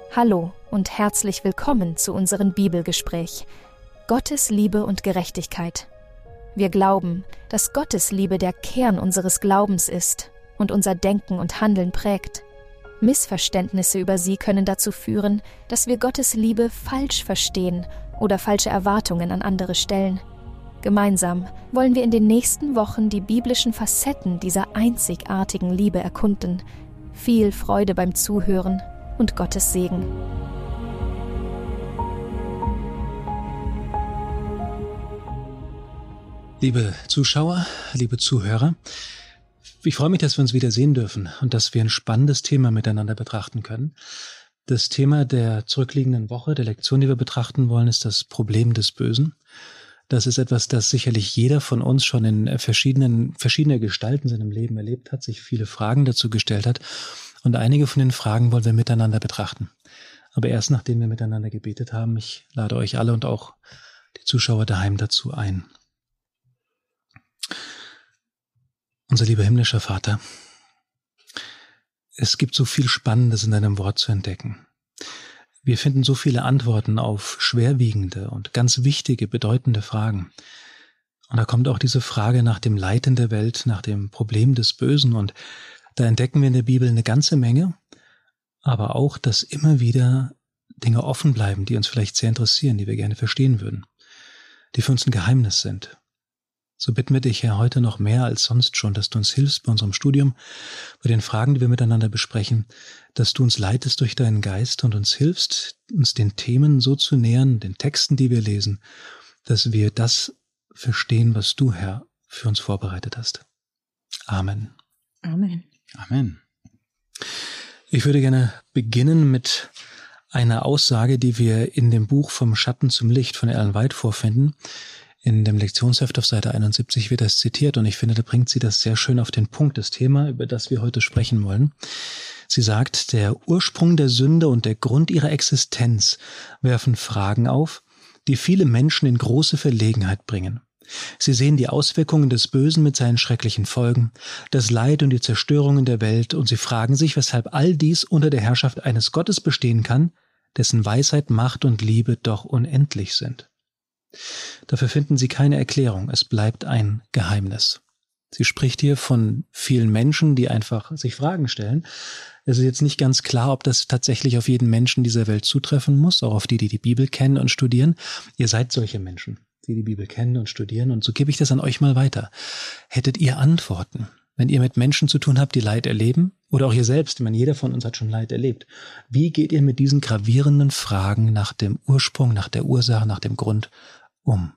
Hallo und herzlich willkommen zu unserem Bibelgespräch. Gottes Liebe und Gerechtigkeit. Wir glauben, dass Gottes Liebe der Kern unseres Glaubens ist und unser Denken und Handeln prägt. Missverständnisse über sie können dazu führen, dass wir Gottes Liebe falsch verstehen oder falsche Erwartungen an andere stellen. Gemeinsam wollen wir in den nächsten Wochen die biblischen Facetten dieser einzigartigen Liebe erkunden. Viel Freude beim Zuhören und Gottes Segen. Liebe Zuschauer, liebe Zuhörer, ich freue mich, dass wir uns wieder sehen dürfen und dass wir ein spannendes Thema miteinander betrachten können. Das Thema der zurückliegenden Woche, der Lektion, die wir betrachten wollen, ist das Problem des Bösen. Das ist etwas, das sicherlich jeder von uns schon in verschiedene Gestalten in seinem Leben erlebt hat, sich viele Fragen dazu gestellt hat. Und einige von den Fragen wollen wir miteinander betrachten. Aber erst nachdem wir miteinander gebetet haben, ich lade euch alle und auch die Zuschauer daheim dazu ein. Unser lieber himmlischer Vater, es gibt so viel Spannendes in deinem Wort zu entdecken. Wir finden so viele Antworten auf schwerwiegende und ganz wichtige, bedeutende Fragen. Und da kommt auch diese Frage nach dem Leid in der Welt, nach dem Problem des Bösen. Und da entdecken wir in der Bibel eine ganze Menge, aber auch, dass immer wieder Dinge offen bleiben, die uns vielleicht sehr interessieren, die wir gerne verstehen würden, die für uns ein Geheimnis sind. So bitten wir dich, Herr, heute noch mehr als sonst schon, dass du uns hilfst bei unserem Studium, bei den Fragen, die wir miteinander besprechen, dass du uns leitest durch deinen Geist und uns hilfst, uns den Themen so zu nähern, den Texten, die wir lesen, dass wir das verstehen, was du, Herr, für uns vorbereitet hast. Amen. Amen. Amen. Ich würde gerne beginnen mit einer Aussage, die wir in dem Buch Vom Schatten zum Licht von Ellen White vorfinden. In dem Lektionsheft auf Seite 71 wird das zitiert und ich finde, da bringt sie das sehr schön auf den Punkt, das Thema, über das wir heute sprechen wollen. Sie sagt, der Ursprung der Sünde und der Grund ihrer Existenz werfen Fragen auf, die viele Menschen in große Verlegenheit bringen. Sie sehen die Auswirkungen des Bösen mit seinen schrecklichen Folgen, das Leid und die Zerstörung in der Welt und sie fragen sich, weshalb all dies unter der Herrschaft eines Gottes bestehen kann, dessen Weisheit, Macht und Liebe doch unendlich sind. Dafür finden sie keine Erklärung, es bleibt ein Geheimnis. Sie spricht hier von vielen Menschen, die einfach sich Fragen stellen. Es ist jetzt nicht ganz klar, ob das tatsächlich auf jeden Menschen dieser Welt zutreffen muss, auch auf die, die die Bibel kennen und studieren. Ihr seid solche Menschen, die Bibel kennen und studieren, und so gebe ich das an euch mal weiter. Hättet ihr Antworten, wenn ihr mit Menschen zu tun habt, die Leid erleben, oder auch ihr selbst, ich meine, jeder von uns hat schon Leid erlebt. Wie geht ihr mit diesen gravierenden Fragen nach dem Ursprung, nach der Ursache, nach dem Grund um?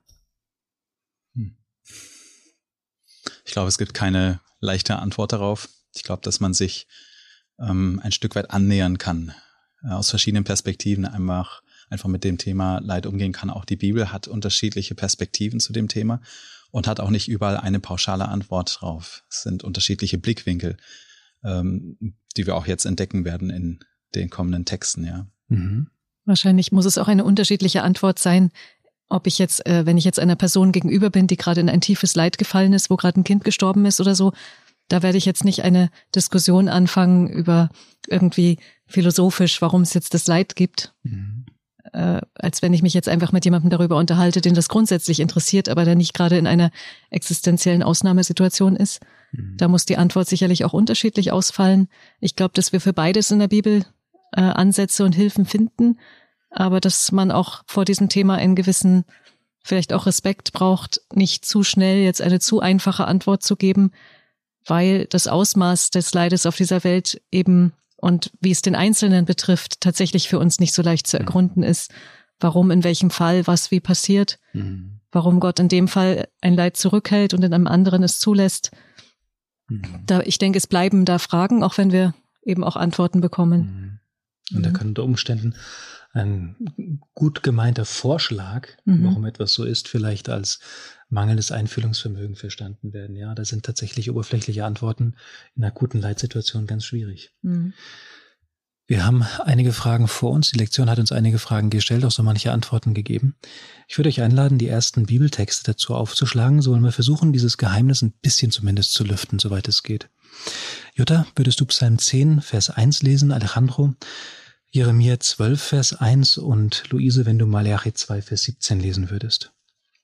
Ich glaube, es gibt keine leichte Antwort darauf. Ich glaube, dass man sich ein Stück weit annähern kann, aus verschiedenen Perspektiven einfach mit dem Thema Leid umgehen kann. Auch die Bibel hat unterschiedliche Perspektiven zu dem Thema und hat auch nicht überall eine pauschale Antwort drauf. Es sind unterschiedliche Blickwinkel, die wir auch jetzt entdecken werden in den kommenden Texten, ja. Mhm. Wahrscheinlich muss es auch eine unterschiedliche Antwort sein, ob ich jetzt, wenn ich jetzt einer Person gegenüber bin, die gerade in ein tiefes Leid gefallen ist, wo gerade ein Kind gestorben ist oder so, da werde ich jetzt nicht eine Diskussion anfangen über irgendwie philosophisch, warum es jetzt das Leid gibt. Mhm. Als wenn ich mich jetzt einfach mit jemandem darüber unterhalte, den das grundsätzlich interessiert, aber der nicht gerade in einer existenziellen Ausnahmesituation ist. Mhm. Da muss die Antwort sicherlich auch unterschiedlich ausfallen. Ich glaube, dass wir für beides in der Bibel Ansätze und Hilfen finden, aber dass man auch vor diesem Thema einen gewissen, vielleicht auch Respekt braucht, nicht zu schnell jetzt eine zu einfache Antwort zu geben, weil das Ausmaß des Leides auf dieser Welt eben und wie es den Einzelnen betrifft, tatsächlich für uns nicht so leicht zu ergründen ist, warum in welchem Fall was wie passiert, warum Gott in dem Fall ein Leid zurückhält und in einem anderen es zulässt. Ich denke, es bleiben da Fragen, auch wenn wir eben auch Antworten bekommen. Und da kann unter Umständen ein gut gemeinter Vorschlag, warum etwas so ist, vielleicht als mangelndes Einfühlungsvermögen verstanden werden. Ja, da sind tatsächlich oberflächliche Antworten in akuten Leitsituationen ganz schwierig. Wir haben einige Fragen vor uns. Die Lektion hat uns einige Fragen gestellt, auch so manche Antworten gegeben. Ich würde euch einladen, die ersten Bibeltexte dazu aufzuschlagen. So wollen wir versuchen, dieses Geheimnis ein bisschen zumindest zu lüften, soweit es geht. Jutta, würdest du Psalm 10, Vers 1 lesen? Alejandro? Jeremia 12, Vers 1 und Luise, wenn du Malachi 2, Vers 17 lesen würdest.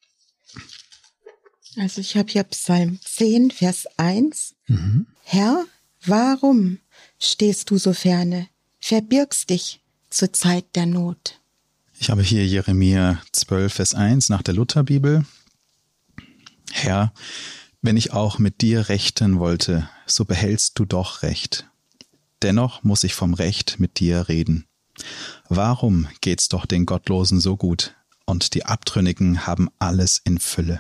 Also ich habe hier Psalm 10, Vers 1. Herr, warum stehst du so ferne? Verbirgst dich zur Zeit der Not. Ich habe hier Jeremia 12, Vers 1 nach der Lutherbibel. Herr, wenn ich auch mit dir rechten wollte, so behältst du doch Recht. Dennoch muss ich vom Recht mit dir reden. Warum geht's doch den Gottlosen so gut und die Abtrünnigen haben alles in Fülle?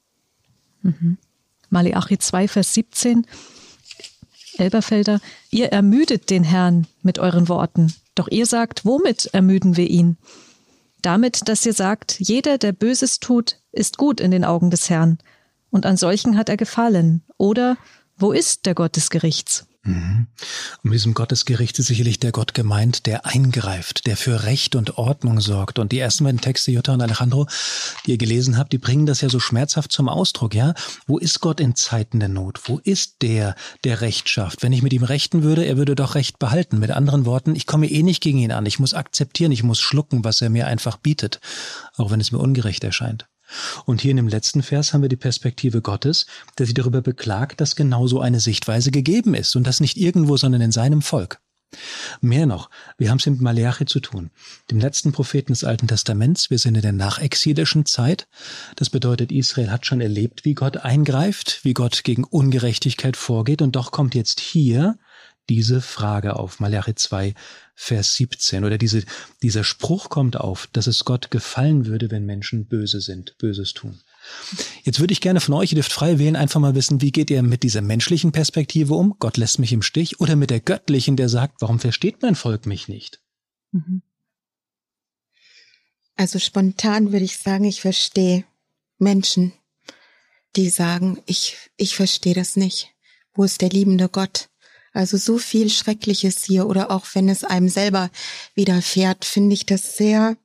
Malachi 2, Vers 17. Elberfelder, ihr ermüdet den Herrn mit euren Worten. Doch ihr sagt, womit ermüden wir ihn? Damit, dass ihr sagt, jeder, der Böses tut, ist gut in den Augen des Herrn. Und an solchen hat er gefallen. Oder, wo ist der Gott des Gerichts? Und mit diesem Gottesgericht ist sicherlich der Gott gemeint, der eingreift, der für Recht und Ordnung sorgt. Und die ersten beiden Texte, Jutta und Alejandro, die ihr gelesen habt, die bringen das ja so schmerzhaft zum Ausdruck, ja? Wo ist Gott in Zeiten der Not? Wo ist der Recht schafft? Wenn ich mit ihm rechten würde, er würde doch Recht behalten. Mit anderen Worten, ich komme eh nicht gegen ihn an. Ich muss akzeptieren, ich muss schlucken, was er mir einfach bietet, auch wenn es mir ungerecht erscheint. Und hier in dem letzten Vers haben wir die Perspektive Gottes, der sich darüber beklagt, dass genau so eine Sichtweise gegeben ist und das nicht irgendwo, sondern in seinem Volk. Mehr noch, wir haben es mit Malachi zu tun, dem letzten Propheten des Alten Testaments. Wir sind in der nachexilischen Zeit. Das bedeutet, Israel hat schon erlebt, wie Gott eingreift, wie Gott gegen Ungerechtigkeit vorgeht und doch kommt jetzt hier diese Frage auf, Malachi 2, Vers 17, oder dieser Spruch kommt auf, dass es Gott gefallen würde, wenn Menschen böse sind, Böses tun. Jetzt würde ich gerne von euch, ihr dürft frei wählen, einfach mal wissen, wie geht ihr mit dieser menschlichen Perspektive um? Gott lässt mich im Stich, oder mit der göttlichen, der sagt, warum versteht mein Volk mich nicht? Also spontan würde ich sagen, ich verstehe Menschen, die sagen, ich verstehe das nicht. Wo ist der liebende Gott? Also so viel Schreckliches hier, oder auch wenn es einem selber widerfährt, finde ich das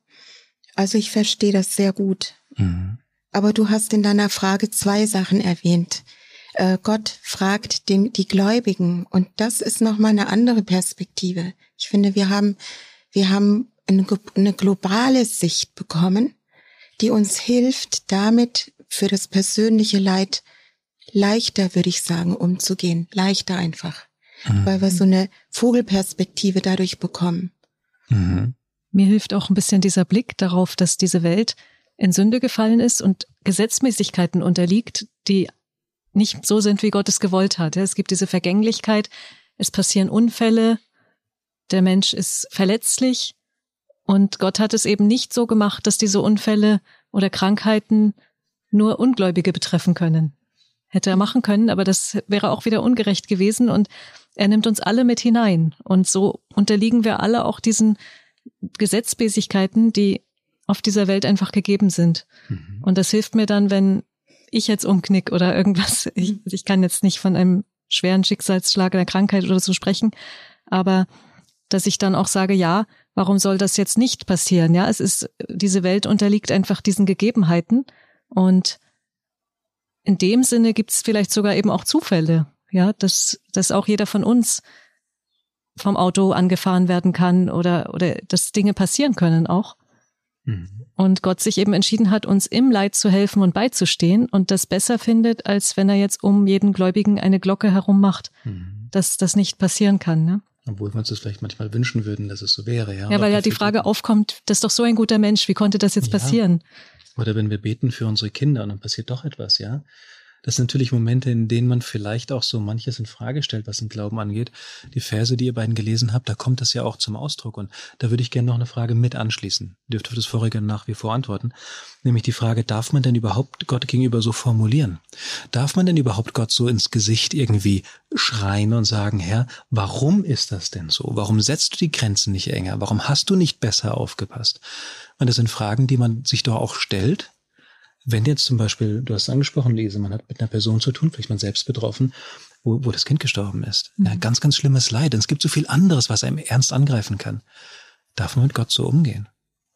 ich verstehe das sehr gut. Aber du hast in deiner Frage 2 Sachen erwähnt. Gott fragt die Gläubigen, und das ist nochmal eine andere Perspektive. Ich finde, wir haben eine globale Sicht bekommen, die uns hilft, damit für das persönliche Leid leichter, würde ich sagen, umzugehen. Leichter einfach. Weil wir so eine Vogelperspektive dadurch bekommen. Mir hilft auch ein bisschen dieser Blick darauf, dass diese Welt in Sünde gefallen ist und Gesetzmäßigkeiten unterliegt, die nicht so sind, wie Gott es gewollt hat. Es gibt diese Vergänglichkeit, es passieren Unfälle, der Mensch ist verletzlich und Gott hat es eben nicht so gemacht, dass diese Unfälle oder Krankheiten nur Ungläubige betreffen können. Hätte er machen können, aber das wäre auch wieder ungerecht gewesen und er nimmt uns alle mit hinein. Und so unterliegen wir alle auch diesen Gesetzmäßigkeiten, die auf dieser Welt einfach gegeben sind. Und das hilft mir dann, wenn ich jetzt umknick oder irgendwas. Ich kann jetzt nicht von einem schweren Schicksalsschlag, einer Krankheit oder so sprechen, aber dass ich dann auch sage, ja, warum soll das jetzt nicht passieren? Ja, diese Welt unterliegt einfach diesen Gegebenheiten und in dem Sinne gibt es vielleicht sogar eben auch Zufälle, ja, dass auch jeder von uns vom Auto angefahren werden kann oder dass Dinge passieren können auch. Und Gott sich eben entschieden hat, uns im Leid zu helfen und beizustehen und das besser findet, als wenn er jetzt um jeden Gläubigen eine Glocke herum macht, dass das nicht passieren kann. Ne? Obwohl wir uns das vielleicht manchmal wünschen würden, dass es so wäre. Ja, weil ja die Frage aufkommt, das ist doch so ein guter Mensch, wie konnte das jetzt passieren? Oder wenn wir beten für unsere Kinder und dann passiert doch etwas, ja. Das sind natürlich Momente, in denen man vielleicht auch so manches in Frage stellt, was den Glauben angeht. Die Verse, die ihr beiden gelesen habt, da kommt das ja auch zum Ausdruck. Und da würde ich gerne noch eine Frage mit anschließen. Ihr dürft auf das vorige nach wie vor antworten. Nämlich die Frage, darf man denn überhaupt Gott gegenüber so formulieren? Darf man denn überhaupt Gott so ins Gesicht irgendwie schreien und sagen, Herr, warum ist das denn so? Warum setzt du die Grenzen nicht enger? Warum hast du nicht besser aufgepasst? Und das sind Fragen, die man sich doch auch stellt. Wenn jetzt zum Beispiel, du hast es angesprochen, Lise, man hat mit einer Person zu tun, vielleicht man selbst betroffen, wo das Kind gestorben ist. Ja, ganz, ganz schlimmes Leid. Und es gibt so viel anderes, was einem ernst angreifen kann. Darf man mit Gott so umgehen?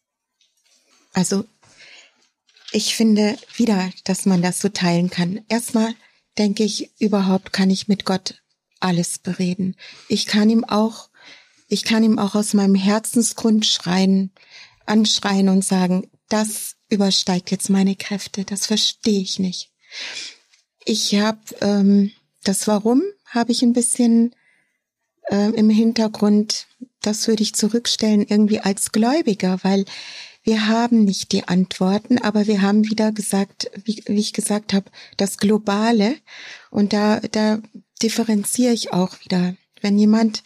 Also, ich finde wieder, dass man das so teilen kann. Erstmal denke ich, überhaupt kann ich mit Gott alles bereden. Ich kann ihm auch ich kann ihm auch aus meinem Herzensgrund anschreien und sagen, das übersteigt jetzt meine Kräfte, das verstehe ich nicht. Ich habe das Warum habe ich ein bisschen im Hintergrund, das würde ich zurückstellen irgendwie als Gläubiger, weil wir haben nicht die Antworten, aber wir haben wieder gesagt, wie ich gesagt habe, das Globale, und da differenziere ich auch wieder. Wenn jemand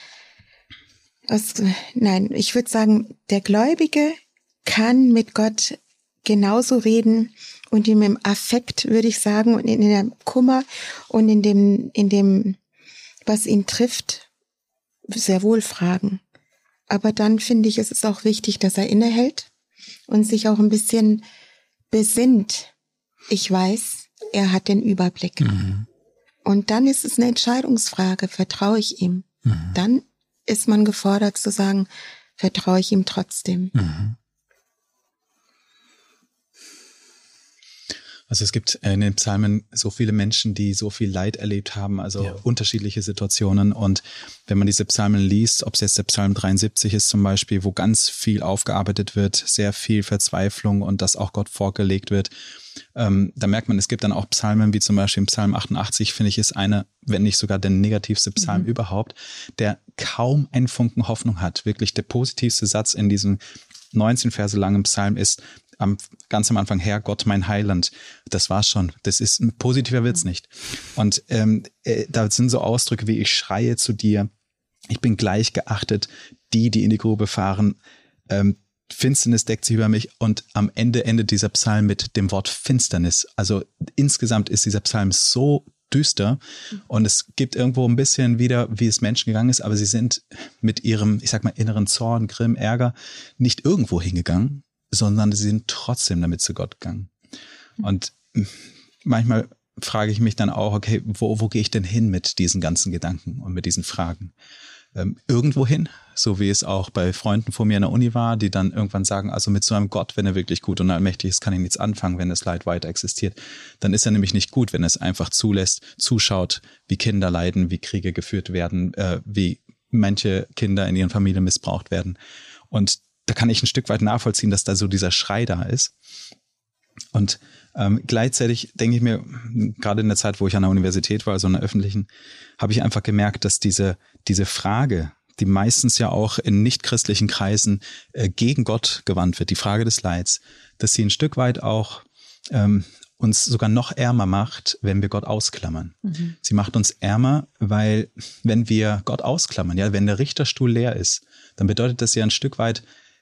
ich würde sagen, der Gläubige kann mit Gott genauso reden und ihm im Affekt, würde ich sagen, und in dem Kummer und in dem, was ihn trifft, sehr wohl fragen. Aber dann finde ich, es ist auch wichtig, dass er innehält und sich auch ein bisschen besinnt. Ich weiß, er hat den Überblick. Mhm. Und dann ist es eine Entscheidungsfrage, vertraue ich ihm? Mhm. Dann ist man gefordert zu sagen, vertraue ich ihm trotzdem. Mhm. Also es gibt in den Psalmen so viele Menschen, die so viel Leid erlebt haben, also unterschiedliche Situationen. Und wenn man diese Psalmen liest, ob es jetzt der Psalm 73 ist zum Beispiel, wo ganz viel aufgearbeitet wird, sehr viel Verzweiflung und das auch Gott vorgelegt wird, da merkt man, es gibt dann auch Psalmen, wie zum Beispiel im Psalm 88, finde ich, ist einer, wenn nicht sogar der negativste Psalm überhaupt, der kaum einen Funken Hoffnung hat. Wirklich der positivste Satz in diesem 19 Verse langen Psalm ist, ganz am Anfang, Herr Gott, mein Heiland. Das war's schon. Das ist ein positiver Witz nicht. Und da sind so Ausdrücke wie, ich schreie zu dir, ich bin gleich geachtet, die in die Grube fahren, Finsternis deckt sich über mich, und am Ende endet dieser Psalm mit dem Wort Finsternis. Also insgesamt ist dieser Psalm so düster, und es gibt irgendwo ein bisschen wieder, wie es Menschen gegangen ist, aber sie sind mit ihrem, ich sag mal, inneren Zorn, Grimm, Ärger nicht irgendwo hingegangen, sondern sie sind trotzdem damit zu Gott gegangen. Und manchmal frage ich mich dann auch, okay, wo gehe ich denn hin mit diesen ganzen Gedanken und mit diesen Fragen? Irgendwo hin, so wie es auch bei Freunden vor mir in der Uni war, die dann irgendwann sagen, also mit so einem Gott, wenn er wirklich gut und allmächtig ist, kann ich nichts anfangen, wenn das Leid weiter existiert. Dann ist er nämlich nicht gut, wenn es einfach zulässt, zuschaut, wie Kinder leiden, wie Kriege geführt werden, wie manche Kinder in ihren Familien missbraucht werden. Und da kann ich ein Stück weit nachvollziehen, dass da so dieser Schrei da ist. Und gleichzeitig denke ich mir, gerade in der Zeit, wo ich an der Universität war, also in der öffentlichen, habe ich einfach gemerkt, dass diese Frage, die meistens ja auch in nicht-christlichen Kreisen gegen Gott gewandt wird, die Frage des Leids, dass sie ein Stück weit auch uns sogar noch ärmer macht, wenn wir Gott ausklammern. Mhm. Sie macht uns ärmer, weil wenn wir Gott ausklammern, ja, wenn der Richterstuhl leer ist, dann bedeutet das ja ein Stück weit,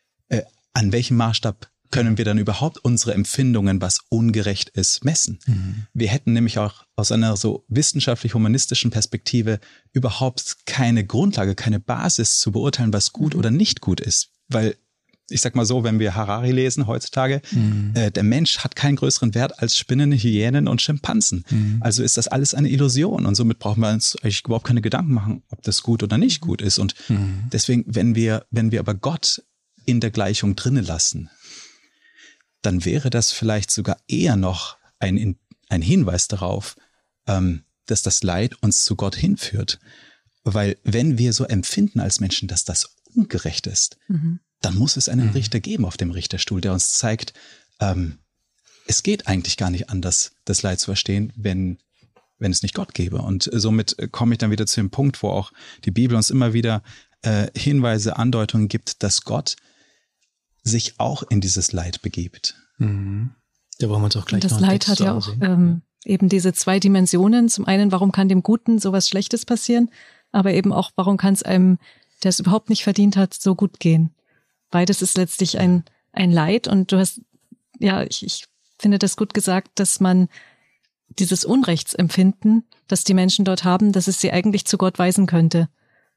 an welchem Maßstab können wir dann überhaupt unsere Empfindungen, was ungerecht ist, messen? Mhm. Wir hätten nämlich auch aus einer so wissenschaftlich-humanistischen Perspektive überhaupt keine Grundlage, keine Basis zu beurteilen, was gut oder nicht gut ist. Weil, ich sag mal so, wenn wir Harari lesen heutzutage, der Mensch hat keinen größeren Wert als Spinnen, Hyänen und Schimpansen. Mhm. Also ist das alles eine Illusion, und somit brauchen wir uns eigentlich überhaupt keine Gedanken machen, ob das gut oder nicht gut ist. Und deswegen, wenn wir aber Gott in der Gleichung drinne lassen, dann wäre das vielleicht sogar eher noch ein Hinweis darauf, dass das Leid uns zu Gott hinführt. Weil wenn wir so empfinden als Menschen, dass das ungerecht ist, dann muss es einen Richter geben auf dem Richterstuhl, der uns zeigt, es geht eigentlich gar nicht anders, das Leid zu verstehen, wenn es nicht Gott gäbe. Und somit komme ich dann wieder zu dem Punkt, wo auch die Bibel uns immer wieder Hinweise, Andeutungen gibt, dass Gott sich auch in dieses Leid begibt. Mhm. Da wollen wir uns auch gleich noch. Das Leid hat ja auch eben diese zwei Dimensionen. Zum einen, warum kann dem Guten sowas Schlechtes passieren? Aber eben auch, warum kann es einem, der es überhaupt nicht verdient hat, so gut gehen? Beides ist letztlich ein Leid. Und du hast, ich finde das gut gesagt, dass man dieses Unrechtsempfinden, das die Menschen dort haben, dass es sie eigentlich zu Gott weisen könnte.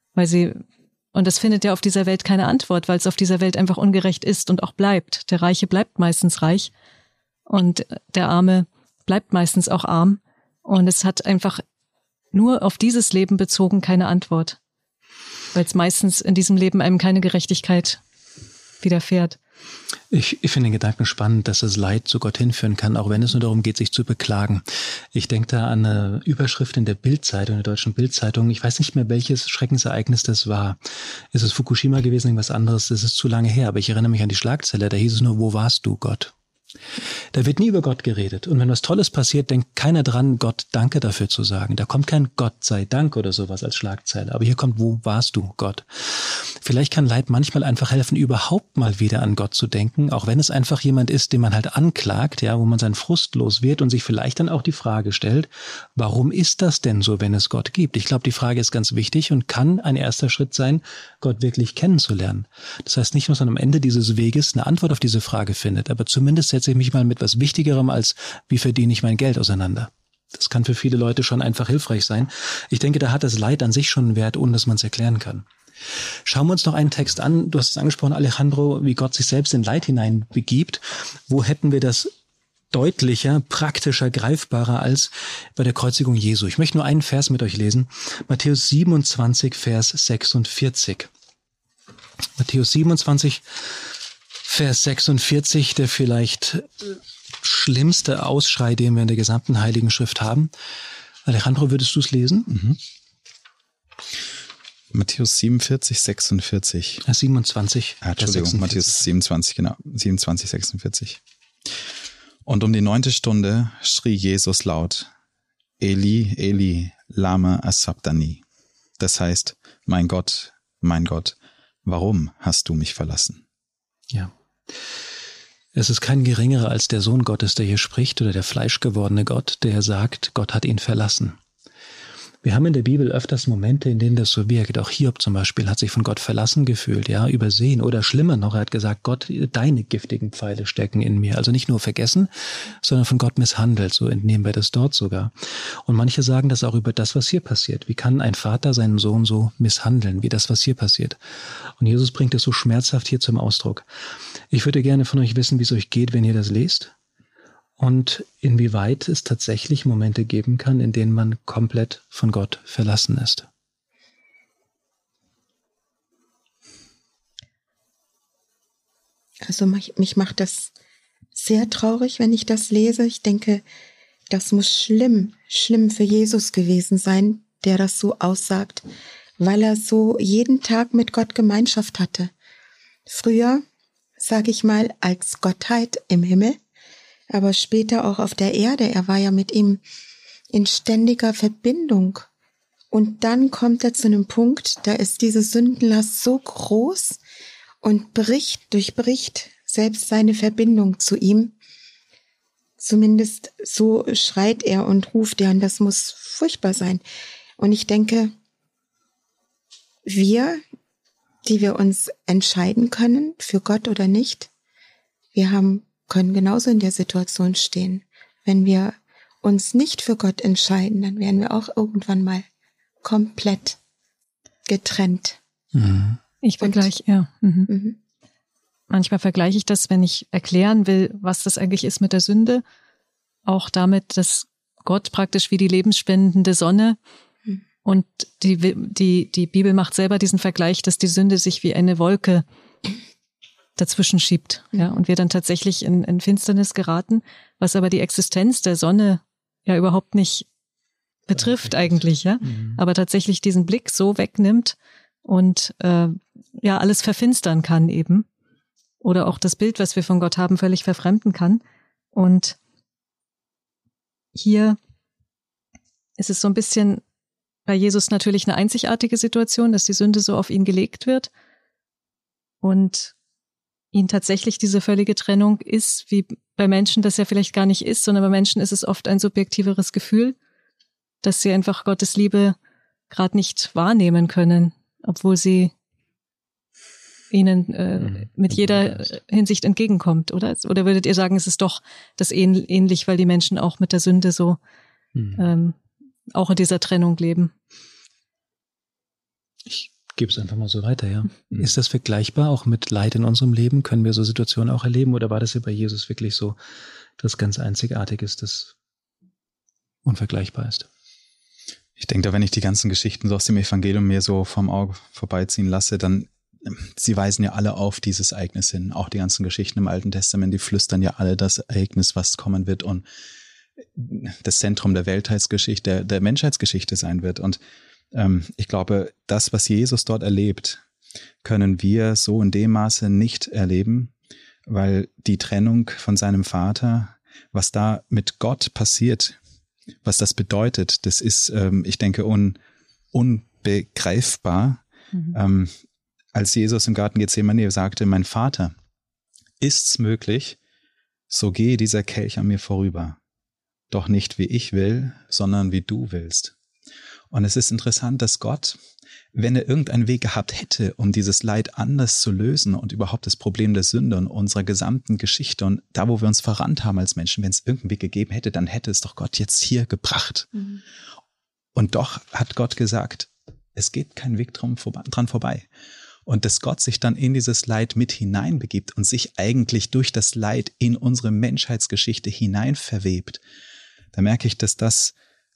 Und das findet ja auf dieser Welt keine Antwort, weil es auf dieser Welt einfach ungerecht ist und auch bleibt. Der Reiche bleibt meistens reich und der Arme bleibt meistens auch arm. Und es hat einfach nur auf dieses Leben bezogen keine Antwort, weil es meistens in diesem Leben einem keine Gerechtigkeit widerfährt. Ich finde den Gedanken spannend, dass das Leid zu Gott hinführen kann, auch wenn es nur darum geht, sich zu beklagen. Ich denke da an eine Überschrift in der Bild-Zeitung, in der deutschen Bild-Zeitung. Ich weiß nicht mehr, welches Schreckensereignis das war. Ist es Fukushima gewesen, irgendwas anderes? Das ist zu lange her, aber ich erinnere mich an die Schlagzeile. Da hieß es nur, wo warst du, Gott? Da wird nie über Gott geredet. Und wenn was Tolles passiert, denkt keiner dran, Gott Danke dafür zu sagen. Da kommt kein Gott sei Dank oder sowas als Schlagzeile. Aber hier kommt, wo warst du, Gott? Vielleicht kann Leid manchmal einfach helfen, überhaupt mal wieder an Gott zu denken, auch wenn es einfach jemand ist, den man halt anklagt, ja, wo man seinen Frust los wird und sich vielleicht dann auch die Frage stellt, warum ist das denn so, wenn es Gott gibt? Ich glaube, die Frage ist ganz wichtig und kann ein erster Schritt sein, Gott wirklich kennenzulernen. Das heißt nicht, dass man am Ende dieses Weges eine Antwort auf diese Frage findet, aber zumindest setze ich mich mal mit was Wichtigerem als, wie verdiene ich mein Geld auseinander. Das kann für viele Leute schon einfach hilfreich sein. Ich denke, da hat das Leid an sich schon einen Wert, ohne dass man es erklären kann. Schauen wir uns noch einen Text an. Du hast es angesprochen, Alejandro, wie Gott sich selbst in Leid hinein begibt. Wo hätten wir das deutlicher, praktischer, greifbarer als bei der Kreuzigung Jesu? Ich möchte nur einen Vers mit euch lesen. Matthäus 27, Vers 46. Matthäus 27, Vers 46, der vielleicht schlimmste Ausschrei, den wir in der gesamten Heiligen Schrift haben. Alejandro, würdest du es lesen? Mhm. Matthäus 47, 46. 27. Entschuldigung, Matthäus 27, genau. 27, 46. Und um die 9. Stunde schrie Jesus laut, Eli, Eli, lama sabachthani. Das heißt, mein Gott, warum hast du mich verlassen? Ja. Es ist kein geringerer als der Sohn Gottes, der hier spricht, oder der fleischgewordene Gott, der sagt, Gott hat ihn verlassen. Wir haben in der Bibel öfters Momente, in denen das so wirkt. Auch Hiob zum Beispiel hat sich von Gott verlassen gefühlt, ja, übersehen. Oder schlimmer noch, er hat gesagt, Gott, deine giftigen Pfeile stecken in mir. Also nicht nur vergessen, sondern von Gott misshandelt. So entnehmen wir das dort sogar. Und manche sagen das auch über das, was hier passiert. Wie kann ein Vater seinen Sohn so misshandeln, wie das, was hier passiert? Und Jesus bringt es so schmerzhaft hier zum Ausdruck. Ich würde gerne von euch wissen, wie es euch geht, wenn ihr das lest. Und inwieweit es tatsächlich Momente geben kann, in denen man komplett von Gott verlassen ist. Also mich macht das sehr traurig, wenn ich das lese. Ich denke, das muss schlimm für Jesus gewesen sein, der das so aussagt, weil er so jeden Tag mit Gott Gemeinschaft hatte. Früher, sage ich mal, als Gottheit im Himmel, aber später auch auf der Erde. Er war ja mit ihm in ständiger Verbindung. Und dann kommt er zu einem Punkt, da ist diese Sündenlast so groß und durchbricht selbst seine Verbindung zu ihm. Zumindest so schreit er und ruft er, und das muss furchtbar sein. Und ich denke, wir, die wir uns entscheiden können, für Gott oder nicht, können genauso in der Situation stehen. Wenn wir uns nicht für Gott entscheiden, dann werden wir auch irgendwann mal komplett getrennt. Mhm. Ich vergleiche, ja. Mhm. Manchmal vergleiche ich das, wenn ich erklären will, was das eigentlich ist mit der Sünde, auch damit, dass Gott praktisch wie die lebensspendende Sonne, und die Bibel macht selber diesen Vergleich, dass die Sünde sich wie eine Wolke dazwischen schiebt, ja, und wir dann tatsächlich in Finsternis geraten, was aber die Existenz der Sonne ja überhaupt nicht betrifft eigentlich, ja, aber tatsächlich diesen Blick so wegnimmt und ja alles verfinstern kann eben oder auch das Bild, was wir von Gott haben, völlig verfremden kann. Und hier ist es so ein bisschen bei Jesus natürlich eine einzigartige Situation, dass die Sünde so auf ihn gelegt wird und ihn tatsächlich diese völlige Trennung ist, wie bei Menschen das ja vielleicht gar nicht ist, sondern bei Menschen ist es oft ein subjektiveres Gefühl, dass sie einfach Gottes Liebe gerade nicht wahrnehmen können, obwohl sie ihnen mit jeder Hinsicht entgegenkommt, oder? Oder würdet ihr sagen, es ist doch das ähnlich, weil die Menschen auch mit der Sünde so auch in dieser Trennung leben? Ich gebe es einfach mal so weiter, ja. Ist das vergleichbar auch mit Leid in unserem Leben? Können wir so Situationen auch erleben? Oder war das ja bei Jesus wirklich so das ganz Einzigartiges, das unvergleichbar ist? Ich denke, da wenn ich die ganzen Geschichten so aus dem Evangelium mir so vom Auge vorbeiziehen lasse, dann sie weisen ja alle auf dieses Ereignis hin. Auch die ganzen Geschichten im Alten Testament, die flüstern ja alle das Ereignis, was kommen wird und das Zentrum der Weltheitsgeschichte, der Menschheitsgeschichte sein wird. Und ich glaube, das, was Jesus dort erlebt, können wir so in dem Maße nicht erleben, weil die Trennung von seinem Vater, was da mit Gott passiert, was das bedeutet, das ist, ich denke, unbegreifbar. Als Jesus im Garten Gethsemane sagte, mein Vater, ist's möglich, so gehe dieser Kelch an mir vorüber. Doch nicht wie ich will, sondern wie du willst. Und es ist interessant, dass Gott, wenn er irgendeinen Weg gehabt hätte, um dieses Leid anders zu lösen und überhaupt das Problem der Sünde und unserer gesamten Geschichte und da, wo wir uns verrannt haben als Menschen, wenn es irgendeinen Weg gegeben hätte, dann hätte es doch Gott jetzt hier gebracht. Und doch hat Gott gesagt, es geht kein Weg dran vorbei. Und dass Gott sich dann in dieses Leid mit hineinbegibt und sich eigentlich durch das Leid in unsere Menschheitsgeschichte hinein verwebt, da merke ich, dass das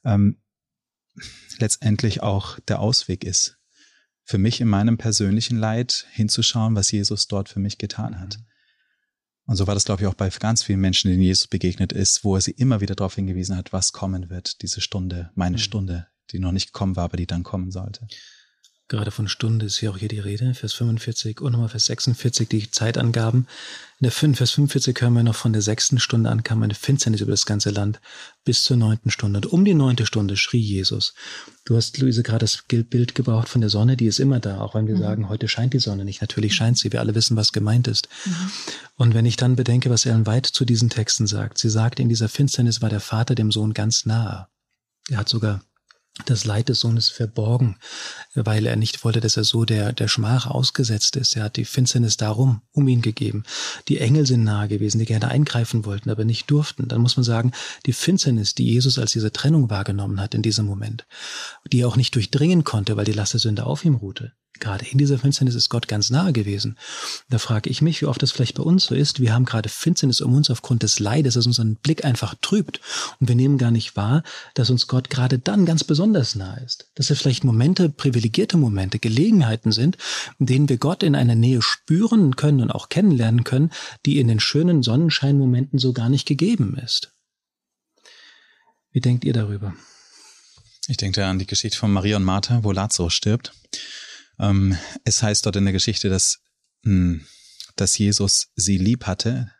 letztendlich auch der Ausweg ist. Für mich in meinem persönlichen Leid hinzuschauen, was Jesus dort für mich getan hat. Und so war das, glaube ich, auch bei ganz vielen Menschen, denen Jesus begegnet ist, wo er sie immer wieder darauf hingewiesen hat, was kommen wird, diese Stunde, meine Stunde, die noch nicht gekommen war, aber die dann kommen sollte. Gerade von Stunde ist hier auch hier die Rede, Vers 45 und nochmal Vers 46, die Zeitangaben. In der Vers 45 hören wir noch, von der 6. Stunde an kam eine Finsternis über das ganze Land bis zur 9. Stunde. Und um die 9. Stunde schrie Jesus. Du hast, Luise, gerade das Bild gebraucht von der Sonne, die ist immer da, auch wenn wir sagen, heute scheint die Sonne nicht. Natürlich scheint sie, wir alle wissen, was gemeint ist. Und wenn ich dann bedenke, was Ellen White zu diesen Texten sagt, sie sagt, in dieser Finsternis war der Vater dem Sohn ganz nahe. Er hat sogar das Leid des Sohnes verborgen, weil er nicht wollte, dass er so der Schmach ausgesetzt ist. Er hat die Finsternis darum um ihn gegeben. Die Engel sind nahe gewesen, die gerne eingreifen wollten, aber nicht durften. Dann muss man sagen, die Finsternis, die Jesus als diese Trennung wahrgenommen hat in diesem Moment, die er auch nicht durchdringen konnte, weil die Last der Sünde auf ihm ruhte. Gerade in dieser Finsternis ist Gott ganz nahe gewesen. Da frage ich mich, wie oft das vielleicht bei uns so ist. Wir haben gerade Finsternis um uns aufgrund des Leides, das unseren Blick einfach trübt. Und wir nehmen gar nicht wahr, dass uns Gott gerade dann ganz besonders nahe ist. Dass er vielleicht Momente, privilegierte Momente, Gelegenheiten sind, in denen wir Gott in einer Nähe spüren können und auch kennenlernen können, die in den schönen Sonnenscheinmomenten so gar nicht gegeben ist. Wie denkt ihr darüber? Ich denke an die Geschichte von Maria und Martha, wo Lazarus stirbt. Es heißt dort in der Geschichte, dass Jesus sie lieb hatte,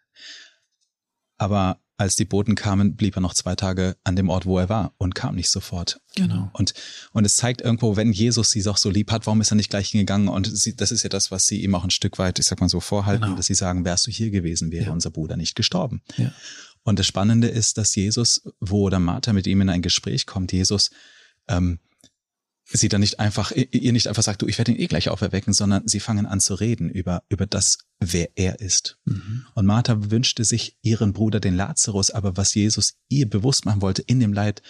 aber als die Boten kamen, blieb er noch 2 Tage an dem Ort, wo er war und kam nicht sofort. Genau. Und es zeigt irgendwo, wenn Jesus sie doch so lieb hat, warum ist er nicht gleich hingegangen? Und das ist ja das, was sie ihm auch ein Stück weit, ich sag mal so, vorhalten, dass sie sagen, wärst du hier gewesen, wäre unser Bruder nicht gestorben. Ja. Und das Spannende ist, dass Jesus, wo oder Martha mit ihm in ein Gespräch kommt, Jesus sie dann ihr nicht einfach sagt, du, ich werde ihn eh gleich auferwecken, sondern sie fangen an zu reden über das, wer er ist. Und Martha wünschte sich ihren Bruder, den Lazarus, aber was Jesus ihr bewusst machen wollte in dem Leid,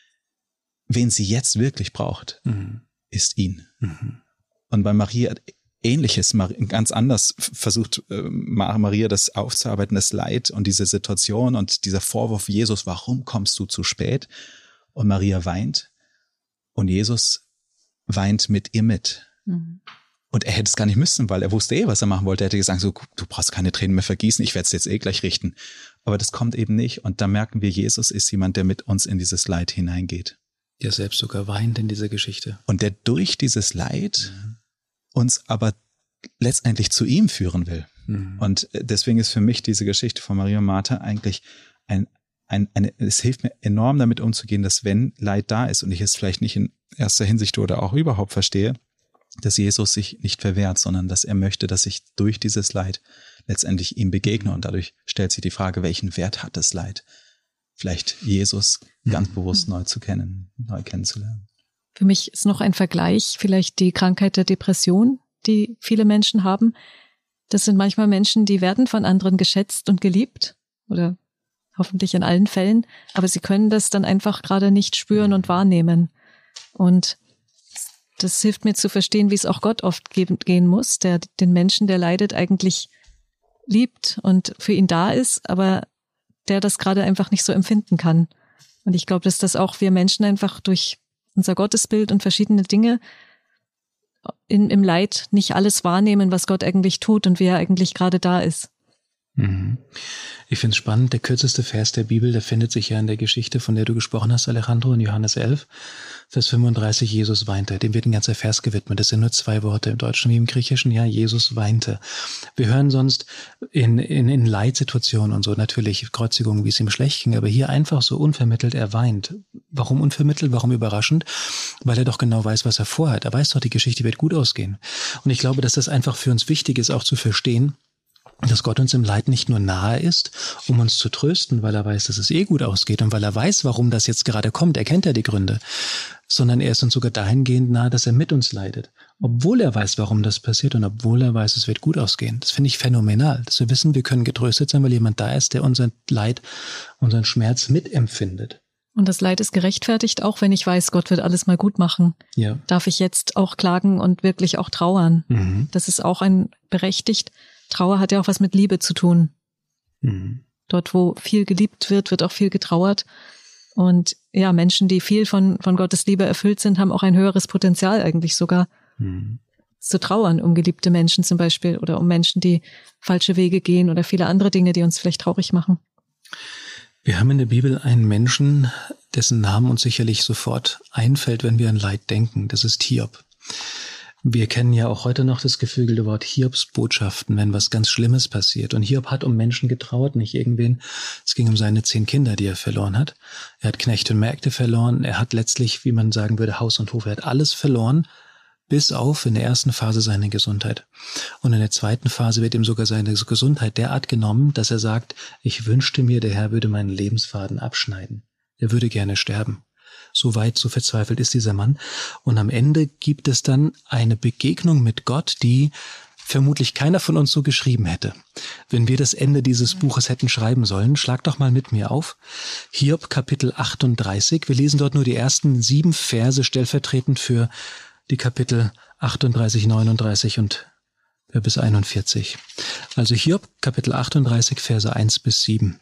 wen sie jetzt wirklich braucht, ist ihn. Und bei Maria Ähnliches, ganz anders versucht Maria das aufzuarbeiten, das Leid und diese Situation und dieser Vorwurf, Jesus, warum kommst du zu spät? Und Maria weint und Jesus weint mit ihr mit. Und er hätte es gar nicht müssen, weil er wusste was er machen wollte. Er hätte gesagt, so, du brauchst keine Tränen mehr vergießen, ich werde es jetzt gleich richten. Aber das kommt eben nicht. Und da merken wir, Jesus ist jemand, der mit uns in dieses Leid hineingeht. Der selbst sogar weint in dieser Geschichte. Und der durch dieses Leid uns aber letztendlich zu ihm führen will. Und deswegen ist für mich diese Geschichte von Maria und Martha eigentlich es hilft mir enorm damit umzugehen, dass wenn Leid da ist und ich es vielleicht nicht in erster Hinsicht oder auch überhaupt verstehe, dass Jesus sich nicht verwehrt, sondern dass er möchte, dass ich durch dieses Leid letztendlich ihm begegne und dadurch stellt sich die Frage, welchen Wert hat das Leid? Vielleicht Jesus ganz bewusst neu kennenzulernen. Für mich ist noch ein Vergleich, vielleicht die Krankheit der Depression, die viele Menschen haben. Das sind manchmal Menschen, die werden von anderen geschätzt und geliebt oder hoffentlich in allen Fällen, aber sie können das dann einfach gerade nicht spüren und wahrnehmen. Und das hilft mir zu verstehen, wie es auch Gott oft gehen muss, der den Menschen, der leidet, eigentlich liebt und für ihn da ist, aber der das gerade einfach nicht so empfinden kann. Und ich glaube, dass das auch wir Menschen einfach durch unser Gottesbild und verschiedene Dinge im Leid nicht alles wahrnehmen, was Gott eigentlich tut und wie er eigentlich gerade da ist. Ich finde es spannend, der kürzeste Vers der Bibel, der findet sich ja in der Geschichte, von der du gesprochen hast, Alejandro, in Johannes 11, Vers 35, Jesus weinte. Dem wird ein ganzer Vers gewidmet. Das sind nur 2 Worte im Deutschen wie im Griechischen. Ja, Jesus weinte. Wir hören sonst in Leitsituationen und so natürlich Kreuzigungen, wie es ihm schlecht ging, aber hier einfach so unvermittelt, er weint. Warum unvermittelt? Warum überraschend? Weil er doch genau weiß, was er vorhat. Er weiß doch, die Geschichte wird gut ausgehen. Und ich glaube, dass das einfach für uns wichtig ist, auch zu verstehen, dass Gott uns im Leid nicht nur nahe ist, um uns zu trösten, weil er weiß, dass es gut ausgeht und weil er weiß, warum das jetzt gerade kommt, er kennt ja die Gründe, sondern er ist uns sogar dahingehend nahe, dass er mit uns leidet, obwohl er weiß, warum das passiert und obwohl er weiß, es wird gut ausgehen. Das finde ich phänomenal, dass wir wissen, wir können getröstet sein, weil jemand da ist, der unser Leid, unseren Schmerz mitempfindet. Und das Leid ist gerechtfertigt, auch wenn ich weiß, Gott wird alles mal gut machen. Ja. Darf ich jetzt auch klagen und wirklich auch trauern? Mhm. Das ist auch berechtigt. Trauer hat ja auch was mit Liebe zu tun. Mhm. Dort, wo viel geliebt wird, wird auch viel getrauert. Und ja, Menschen, die viel von Gottes Liebe erfüllt sind, haben auch ein höheres Potenzial eigentlich sogar zu trauern, um geliebte Menschen zum Beispiel oder um Menschen, die falsche Wege gehen oder viele andere Dinge, die uns vielleicht traurig machen. Wir haben in der Bibel einen Menschen, dessen Namen uns sicherlich sofort einfällt, wenn wir an Leid denken. Das ist Hiob. Wir kennen ja auch heute noch das geflügelte Wort Hiobsbotschaften, wenn was ganz Schlimmes passiert. Und Hiob hat um Menschen getrauert, nicht irgendwen. Es ging um seine 10 Kinder, die er verloren hat. Er hat Knechte und Mägde verloren. Er hat letztlich, wie man sagen würde, Haus und Hof. Er hat alles verloren, bis auf in der ersten Phase seine Gesundheit. Und in der zweiten Phase wird ihm sogar seine Gesundheit derart genommen, dass er sagt, ich wünschte mir, der Herr würde meinen Lebensfaden abschneiden. Er würde gerne sterben. So weit, so verzweifelt ist dieser Mann. Und am Ende gibt es dann eine Begegnung mit Gott, die vermutlich keiner von uns so geschrieben hätte. Wenn wir das Ende dieses Buches hätten schreiben sollen, schlag doch mal mit mir auf. Hiob Kapitel 38. Wir lesen dort nur die ersten 7 Verse stellvertretend für die Kapitel 38, 39 und bis 41. Also Hiob Kapitel 38, Verse 1 bis 7.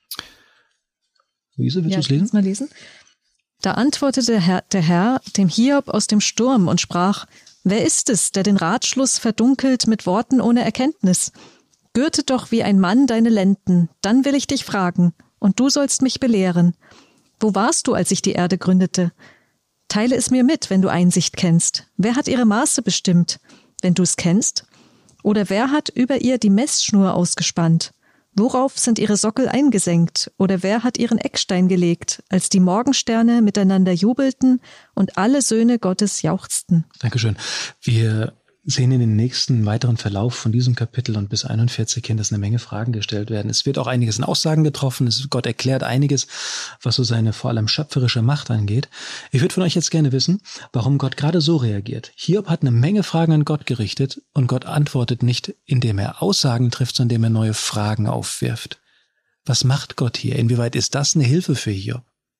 Luise, willst du es lesen? Mal lesen? Da antwortete der Herr dem Hiob aus dem Sturm und sprach, wer ist es, der den Ratschluss verdunkelt mit Worten ohne Erkenntnis? Gürte doch wie ein Mann deine Lenden, dann will ich dich fragen, und du sollst mich belehren. Wo warst du, als ich die Erde gründete? Teile es mir mit, wenn du Einsicht kennst. Wer hat ihre Maße bestimmt, wenn du es kennst? Oder wer hat über ihr die Messschnur ausgespannt? Worauf sind ihre Sockel eingesenkt? Oder wer hat ihren Eckstein gelegt, als die Morgensterne miteinander jubelten und alle Söhne Gottes jauchzten? Dankeschön. Wir sehen in den nächsten weiteren Verlauf von diesem Kapitel und bis 41 hin, dass eine Menge Fragen gestellt werden. Es wird auch einiges in Aussagen getroffen. Gott erklärt einiges, was so seine vor allem schöpferische Macht angeht. Ich würde von euch jetzt gerne wissen, warum Gott gerade so reagiert. Hiob hat eine Menge Fragen an Gott gerichtet und Gott antwortet nicht, indem er Aussagen trifft, sondern indem er neue Fragen aufwirft. Was macht Gott hier? Inwieweit ist das eine Hilfe für Hiob?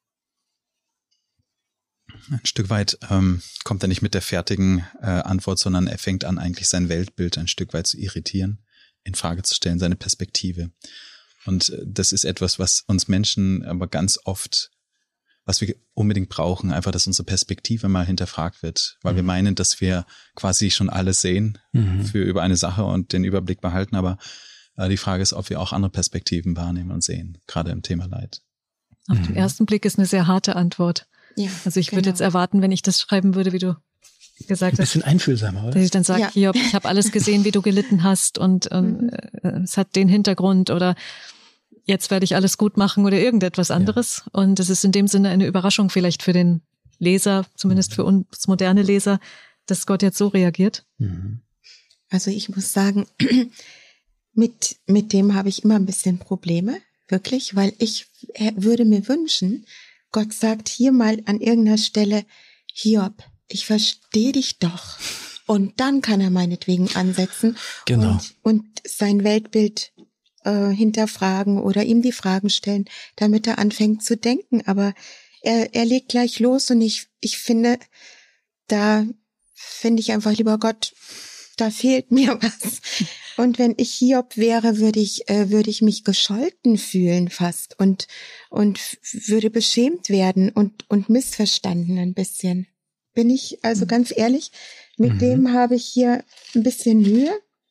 Ein Stück weit kommt er nicht mit der fertigen Antwort, sondern er fängt an, eigentlich sein Weltbild ein Stück weit zu irritieren, in Frage zu stellen, seine Perspektive. Und das ist etwas, was uns Menschen aber ganz oft, was wir unbedingt brauchen, einfach, dass unsere Perspektive mal hinterfragt wird, weil wir meinen, dass wir quasi schon alles sehen für über eine Sache und den Überblick behalten, aber die Frage ist, ob wir auch andere Perspektiven wahrnehmen und sehen, gerade im Thema Leid. Auf den ersten Blick ist eine sehr harte Antwort. Ja, also ich würde jetzt erwarten, wenn ich das schreiben würde, wie du gesagt hast. Ein bisschen einfühlsamer, oder? Dass ich dann sage, Hiob, ich habe alles gesehen, wie du gelitten hast und es hat den Hintergrund oder jetzt werde ich alles gut machen oder irgendetwas anderes. Ja. Und es ist in dem Sinne eine Überraschung vielleicht für den Leser, zumindest für uns moderne Leser, dass Gott jetzt so reagiert. Also ich muss sagen, mit dem habe ich immer ein bisschen Probleme, wirklich, weil ich würde mir wünschen, Gott sagt hier mal an irgendeiner Stelle, Hiob, ich verstehe dich doch. Und dann kann er meinetwegen ansetzen und sein Weltbild hinterfragen oder ihm die Fragen stellen, damit er anfängt zu denken. Aber er legt gleich los und ich finde, da finde ich einfach, lieber Gott, da fehlt mir was. Und wenn ich Hiob wäre, würde ich mich gescholten fühlen fast und würde beschämt werden und missverstanden ein bisschen. Bin ich also ganz ehrlich, Mit dem habe ich hier ein bisschen Mühe.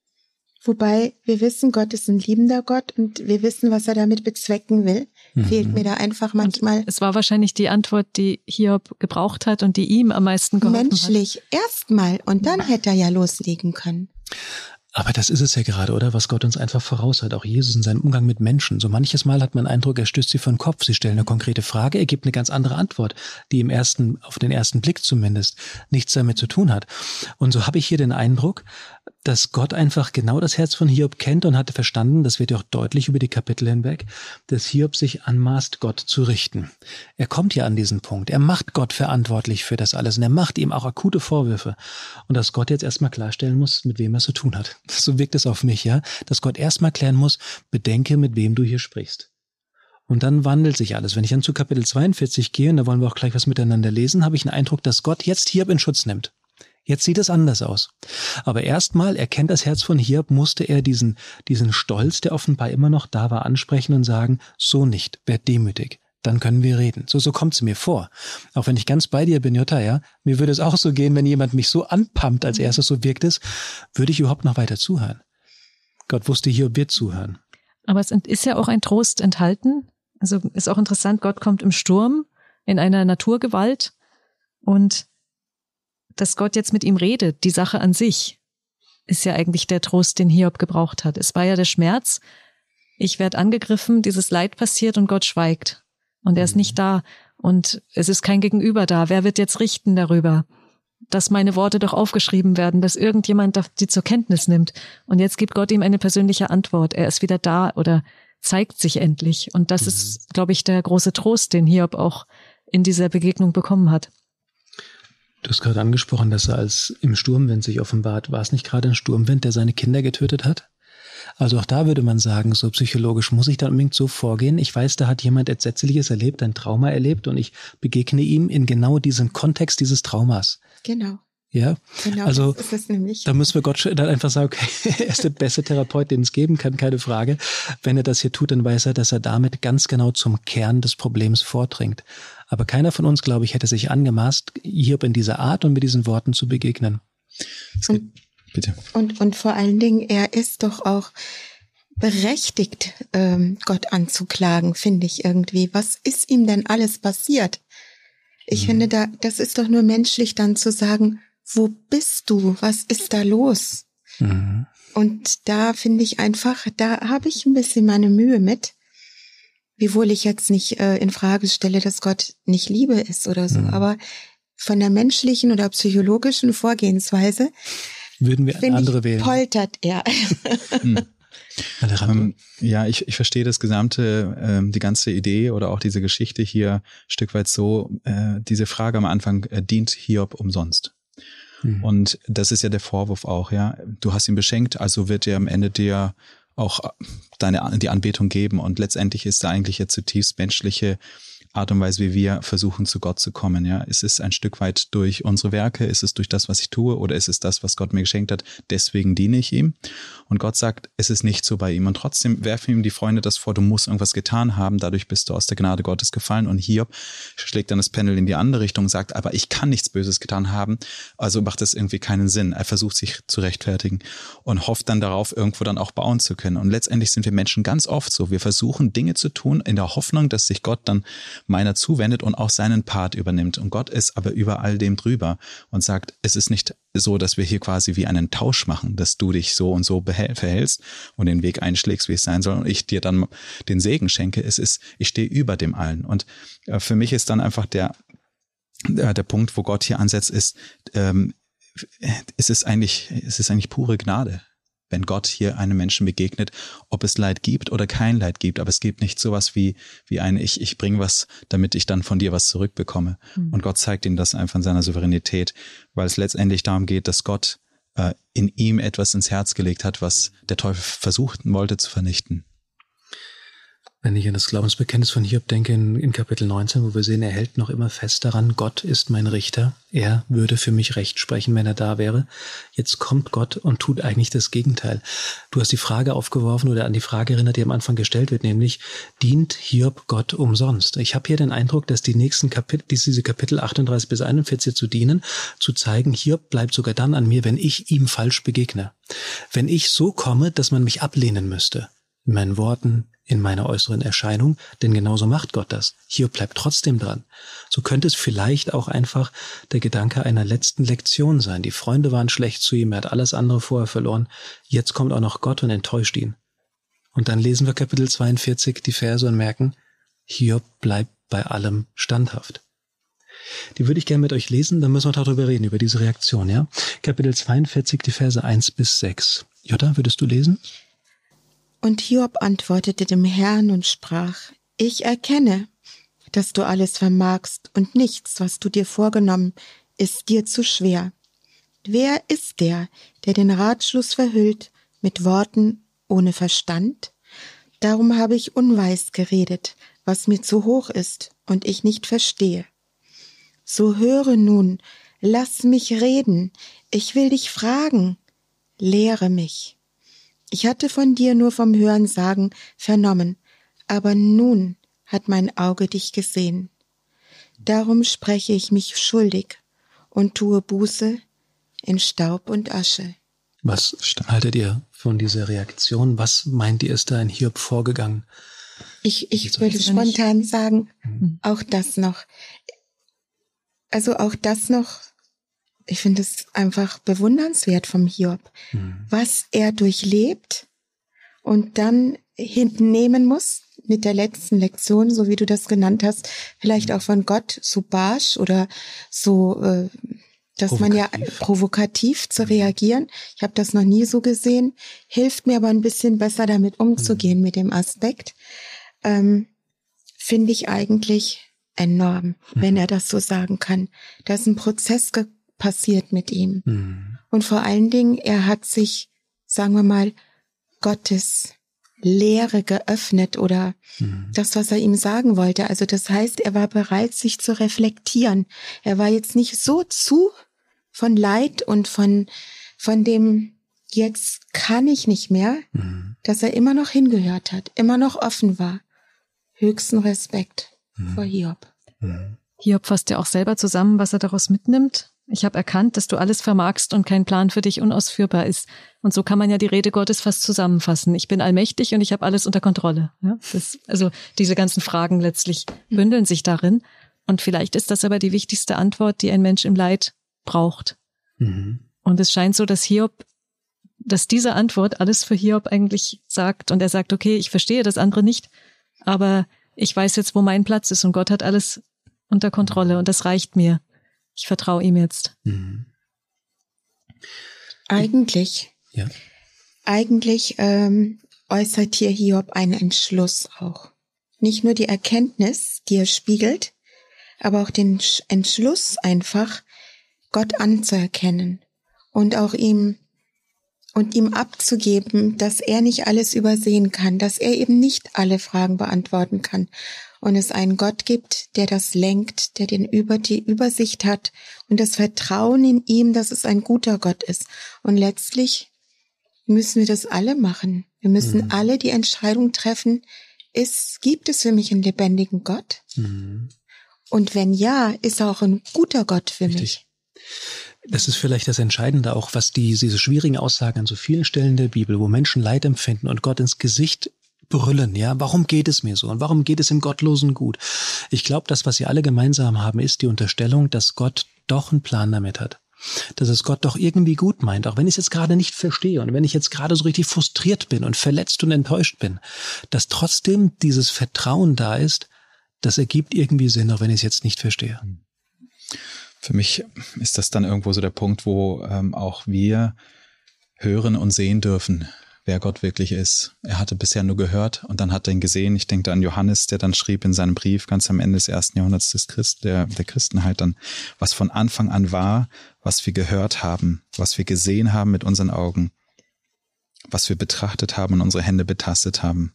Wobei wir wissen, Gott ist ein liebender Gott und wir wissen, was er damit bezwecken will. Fehlt mir da einfach manchmal. Und es war wahrscheinlich die Antwort, die Hiob gebraucht hat und die ihm am meisten geholfen menschlich hat. Erstmal und dann hätte er ja loslegen können. Aber das ist es ja gerade, oder? Was Gott uns einfach voraus hat. Auch Jesus in seinem Umgang mit Menschen. So manches Mal hat man den Eindruck, er stößt sie vor den Kopf. Sie stellen eine konkrete Frage, er gibt eine ganz andere Antwort, die auf den ersten Blick zumindest, nichts damit zu tun hat. Und so habe ich hier den Eindruck, dass Gott einfach genau das Herz von Hiob kennt und hatte verstanden, das wird ja auch deutlich über die Kapitel hinweg, dass Hiob sich anmaßt, Gott zu richten. Er kommt ja an diesen Punkt. Er macht Gott verantwortlich für das alles und er macht ihm auch akute Vorwürfe. Und dass Gott jetzt erstmal klarstellen muss, mit wem er es zu tun hat. So wirkt es auf mich, ja, dass Gott erstmal klären muss, bedenke, mit wem du hier sprichst. Und dann wandelt sich alles. Wenn ich dann zu Kapitel 42 gehe, und da wollen wir auch gleich was miteinander lesen, habe ich den Eindruck, dass Gott jetzt Hiob in Schutz nimmt. Jetzt sieht es anders aus. Aber erstmal erkennt das Herz von Hiob, musste er diesen Stolz, der offenbar immer noch da war, ansprechen und sagen, so nicht, werd demütig. Dann können wir reden. So kommt es mir vor. Auch wenn ich ganz bei dir bin, Jutta, ja, mir würde es auch so gehen, wenn jemand mich so anpumpt, als erstes so wirkt es, würde ich überhaupt noch weiter zuhören. Gott wusste, Hiob wird zuhören. Aber es ist ja auch ein Trost enthalten. Also ist auch interessant, Gott kommt im Sturm, in einer Naturgewalt und dass Gott jetzt mit ihm redet, die Sache an sich, ist ja eigentlich der Trost, den Hiob gebraucht hat. Es war ja der Schmerz, ich werde angegriffen, dieses Leid passiert und Gott schweigt. Und er ist nicht da und es ist kein Gegenüber da. Wer wird jetzt richten darüber, dass meine Worte doch aufgeschrieben werden, dass irgendjemand die zur Kenntnis nimmt? Und jetzt gibt Gott ihm eine persönliche Antwort. Er ist wieder da oder zeigt sich endlich. Und das ist, glaube ich, der große Trost, den Hiob auch in dieser Begegnung bekommen hat. Du hast gerade angesprochen, dass er als im Sturmwind sich offenbart. War es nicht gerade ein Sturmwind, der seine Kinder getötet hat? Also auch da würde man sagen, so psychologisch muss ich dann unbedingt so vorgehen. Ich weiß, da hat jemand Entsetzliches erlebt, ein Trauma erlebt und ich begegne ihm in genau diesem Kontext dieses Traumas. Genau. Ja, genau, also das ist es nämlich. Da müssen wir Gott dann einfach sagen, okay, er ist der beste Therapeut, den es geben kann, keine Frage. Wenn er das hier tut, dann weiß er, dass er damit ganz genau zum Kern des Problems vordringt. Aber keiner von uns, glaube ich, hätte sich angemaßt, Hiob in dieser Art und mit diesen Worten zu begegnen. Bitte. Und vor allen Dingen, er ist doch auch berechtigt, Gott anzuklagen, finde ich irgendwie. Was ist ihm denn alles passiert? Ich finde, das ist doch nur menschlich dann zu sagen, wo bist du? Was ist da los? Mhm. Und da finde ich einfach, da habe ich ein bisschen meine Mühe mit. Wiewohl ich jetzt nicht in Frage stelle, dass Gott nicht Liebe ist oder so. Aber von der menschlichen oder psychologischen Vorgehensweise würden wir eine andere wählen. Poltert er. Ja, ich verstehe das die ganze Idee oder auch diese Geschichte hier ein Stück weit so, diese Frage am Anfang, dient Hiob umsonst? Und das ist ja der Vorwurf auch, ja. Du hast ihn beschenkt, also wird er am Ende dir auch die Anbetung geben und letztendlich ist da eigentlich eine zutiefst menschliche Art und Weise, wie wir versuchen, zu Gott zu kommen. Ja, ist es ein Stück weit durch unsere Werke, ist es durch das, was ich tue, oder ist es das, was Gott mir geschenkt hat? Deswegen diene ich ihm. Und Gott sagt, es ist nicht so bei ihm. Und trotzdem werfen ihm die Freunde das vor, du musst irgendwas getan haben, dadurch bist du aus der Gnade Gottes gefallen. Und Hiob schlägt dann das Pendel in die andere Richtung und sagt, aber ich kann nichts Böses getan haben, also macht das irgendwie keinen Sinn. Er versucht sich zu rechtfertigen und hofft dann darauf, irgendwo dann auch bauen zu können. Und letztendlich sind wir Menschen ganz oft so, wir versuchen Dinge zu tun in der Hoffnung, dass sich Gott dann meiner zuwendet und auch seinen Part übernimmt. Und Gott ist aber über all dem drüber und sagt, es ist nicht so, dass wir hier quasi wie einen Tausch machen, dass du dich so und so verhältst und den Weg einschlägst, wie es sein soll und ich dir dann den Segen schenke. Es ist, ich stehe über dem allen. Und für mich ist dann einfach der Punkt, wo Gott hier ansetzt, ist, es ist eigentlich pure Gnade, wenn Gott hier einem Menschen begegnet, ob es Leid gibt oder kein Leid gibt. Aber es gibt nicht sowas wie ein ich bringe was, damit ich dann von dir was zurückbekomme. Und Gott zeigt ihm das einfach in seiner Souveränität, weil es letztendlich darum geht, dass Gott in ihm etwas ins Herz gelegt hat, was der Teufel versuchen wollte zu vernichten. Wenn ich an das Glaubensbekenntnis von Hiob denke, in Kapitel 19, wo wir sehen, er hält noch immer fest daran, Gott ist mein Richter, er würde für mich Recht sprechen, wenn er da wäre. Jetzt kommt Gott und tut eigentlich das Gegenteil. Du hast die Frage aufgeworfen oder an die Frage erinnert, die am Anfang gestellt wird, nämlich, dient Hiob Gott umsonst? Ich habe hier den Eindruck, dass die nächsten Kapitel, diese Kapitel 38 bis 41 zu dienen, zu zeigen, Hiob bleibt sogar dann an mir, wenn ich ihm falsch begegne. Wenn ich so komme, dass man mich ablehnen müsste. In meinen Worten, in meiner äußeren Erscheinung, denn genauso macht Gott das. Hiob bleibt trotzdem dran. So könnte es vielleicht auch einfach der Gedanke einer letzten Lektion sein. Die Freunde waren schlecht zu ihm, er hat alles andere vorher verloren. Jetzt kommt auch noch Gott und enttäuscht ihn. Und dann lesen wir Kapitel 42, die Verse und merken, Hiob bleibt bei allem standhaft. Die würde ich gerne mit euch lesen, dann müssen wir darüber reden, über diese Reaktion, ja? Kapitel 42, die Verse 1 bis 6. Jutta, würdest du lesen? Und Hiob antwortete dem Herrn und sprach, ich erkenne, dass du alles vermagst und nichts, was du dir vorgenommen, ist dir zu schwer. Wer ist der den Ratschluss verhüllt mit Worten ohne Verstand? Darum habe ich unweis geredet, was mir zu hoch ist und ich nicht verstehe. So höre nun, lass mich reden, ich will dich fragen, lehre mich. Ich hatte von dir nur vom Hörensagen vernommen, aber nun hat mein Auge dich gesehen. Darum spreche ich mich schuldig und tue Buße in Staub und Asche. Was haltet ihr von dieser Reaktion? Was meint ihr, ist da in Hiob vorgegangen? Ich würde spontan sagen, auch das noch. Also auch das noch. Ich finde es einfach bewundernswert vom Hiob, was er durchlebt und dann hinten nehmen muss mit der letzten Lektion, so wie du das genannt hast, vielleicht auch von Gott so barsch oder so, dass man ja provokativ zu reagieren. Ich habe das noch nie so gesehen, hilft mir aber ein bisschen besser damit umzugehen mit dem Aspekt. Finde ich eigentlich enorm, wenn er das so sagen kann. Da ist ein Prozess passiert mit ihm. Und vor allen Dingen, er hat sich, sagen wir mal, Gottes Lehre geöffnet oder das, was er ihm sagen wollte. Also das heißt, er war bereit, sich zu reflektieren. Er war jetzt nicht so zu von Leid und von dem, jetzt kann ich nicht mehr, dass er immer noch hingehört hat, immer noch offen war. Höchsten Respekt vor Hiob. Hiob fasst ja auch selber zusammen, was er daraus mitnimmt. Ich habe erkannt, dass du alles vermagst und kein Plan für dich unausführbar ist. Und so kann man ja die Rede Gottes fast zusammenfassen. Ich bin allmächtig und ich habe alles unter Kontrolle. Ja, also diese ganzen Fragen letztlich bündeln sich darin. Und vielleicht ist das aber die wichtigste Antwort, die ein Mensch im Leid braucht. Und es scheint so, dass diese Antwort alles für Hiob eigentlich sagt. Und er sagt, okay, ich verstehe das andere nicht, aber ich weiß jetzt, wo mein Platz ist und Gott hat alles unter Kontrolle und das reicht mir. Ich vertraue ihm jetzt. Eigentlich äußert hier Hiob einen Entschluss auch. Nicht nur die Erkenntnis, die er spiegelt, aber auch den Entschluss einfach, Gott anzuerkennen und auch ihm abzugeben, dass er nicht alles übersehen kann, dass er eben nicht alle Fragen beantworten kann und es einen Gott gibt, der das lenkt, der die Übersicht hat und das Vertrauen in ihm, dass es ein guter Gott ist. Und letztlich müssen wir das alle machen. Wir müssen alle die Entscheidung treffen, gibt es für mich einen lebendigen Gott? Und wenn ja, ist er auch ein guter Gott für mich. Das ist vielleicht das Entscheidende auch, was diese schwierigen Aussagen an so vielen Stellen der Bibel, wo Menschen Leid empfinden und Gott ins Gesicht brüllen, ja, warum geht es mir so und warum geht es im Gottlosen gut? Ich glaube, das, was sie alle gemeinsam haben, ist die Unterstellung, dass Gott doch einen Plan damit hat. Dass es Gott doch irgendwie gut meint, auch wenn ich es jetzt gerade nicht verstehe und wenn ich jetzt gerade so richtig frustriert bin und verletzt und enttäuscht bin, dass trotzdem dieses Vertrauen da ist, das ergibt irgendwie Sinn, auch wenn ich es jetzt nicht verstehe. Für mich ist das dann irgendwo so der Punkt, wo auch wir hören und sehen dürfen, wer Gott wirklich ist. Er hatte bisher nur gehört und dann hat er ihn gesehen. Ich denke an Johannes, der dann schrieb in seinem Brief ganz am Ende des 1. Jahrhunderts der Christenheit dann, was von Anfang an war, was wir gehört haben, was wir gesehen haben mit unseren Augen, was wir betrachtet haben und unsere Hände betastet haben.